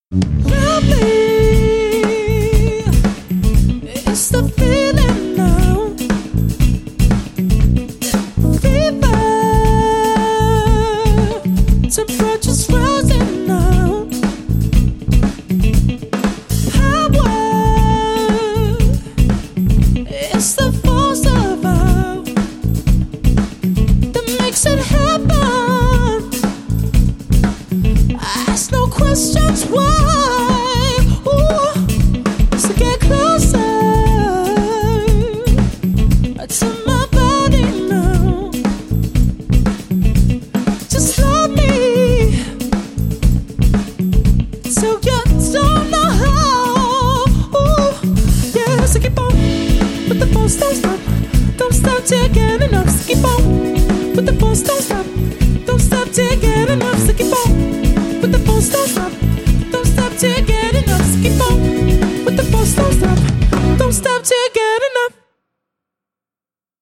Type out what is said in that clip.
Lovely, it's the feeling now. Fever, temperature's rising now. Power, it's the force of love that makes it happen. Ask no questions why. So get closer to my body now. Just love me till you don't know how. Yeah, so keep on with the force, don't stop. Don't stop till you get enough. So keep on with the force, don't stop. Don't stop till you get enough. So keep on with the force, don't stop. Don't stop till you get enough. So keep on with the force, don't stop. Don't stop till you get enough.